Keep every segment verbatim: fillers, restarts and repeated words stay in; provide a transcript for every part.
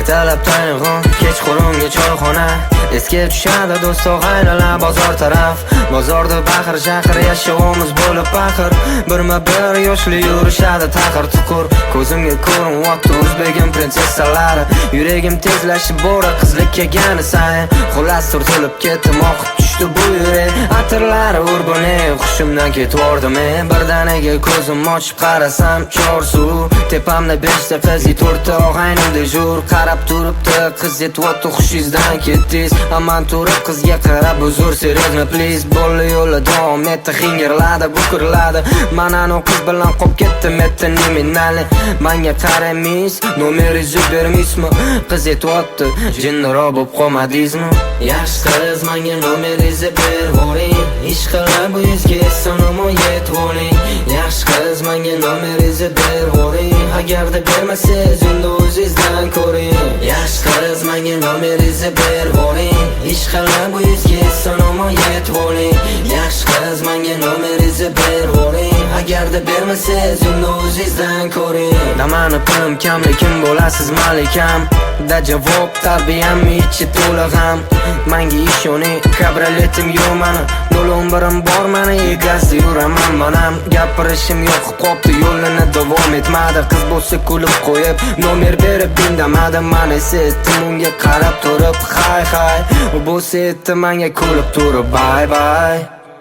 ertalab tayg'on, kechqurunga choyxona. Esga tushadi do'st og'aynilar bozor taraf. Bozorda baqir chaqir yashovimiz bo'lib baqir. Birma-bir yoshli yurishadi taqir tuqur. Ko'zimga ko'rinyapti o'zbegim prinsessalari. Yuragim tezlashib bora qizlik kelgani sayin. Xullas turtilib ketdim oqib tushdi bu yurak. Atirlari urbani hushimdan ketvordi men. Birdaniga ko'zim ochib qarasam chorsu. Tepamda beshta qiz, to'rtta og'aynim dejur. Qarab turibdi qiz yetyapti xushingizdan ketdingiz. Aman turib qizga qarab uzr seriyozmi please. Bo'ldi yo'lda davom etdi xingirladi bukirladi. Manani qiz bilan qolib ketdim etdi nominali. Menga qaramaysiz, nomeringizni bermaysizmi? Qiz yetyapti, jinniroq bo'lib qolmadingizmi? Yaxshi qiz menga nomeringizni bervoring. Ish qilib bu yuzga so'namon yetvoring. Yaxshi qiz menga nomeringizni bervoring. Agarda bermasangiz unda o'zingizdan ko'ring. Yaxshi qiz menga nomeringizni bervoring. Ish qilib bu yuzga so'namon yetvoring. Yaxshi qiz menga nomeringizni bervoring. Agarda bermasangiz unda o'zingizdan ko'ring. Damanipim kam lekin bo'lasiz malikam. Da javob tarbiyam ichi to'la g'am. Menga ishoning kabrioletim yo'q mani. Yo'lim birim bor mani egasi yuraman manam. Gapirishim yo'q qopti yo'lini davom etmadi. Qiz bo'lsa kulib qo'yib nomer berib indamadi. Men esa etdim unga qarab turib hay hay. U bo'lsa etdi menga kulib turib bye bye.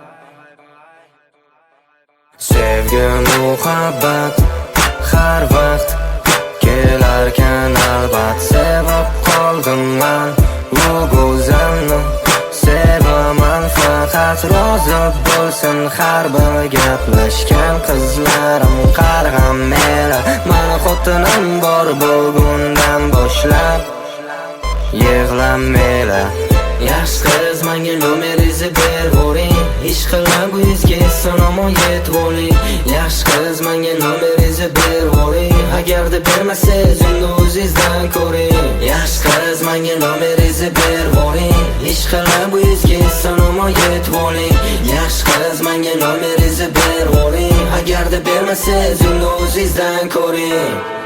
Sevgi muhabbat har vaqt kelarkan albat. Sevib qoldim men u go'zalni. Sevaman faqat rozi bo'lsin har bir gaplashgan qizlarim. Qarg'am mela mani xotinim bor bugundan boshlab. Yig'lamela. Yaxshi qiz menga nomeringizni bervoring. Ish qilib bu yuzga so'namon yetvoring. Yaxshi qiz menga nomeringizni bervoring. Agarda bermasangiz unda o'zingizdan ko'ring. Yaxshi qiz menga nomeringizni bervoring. Ish qilib bu yuzga so'namon yetvoring. Yaxshi qiz menga nomeringizni bervoring. Agarda bermasangiz unda o'zingizdan ko'ring.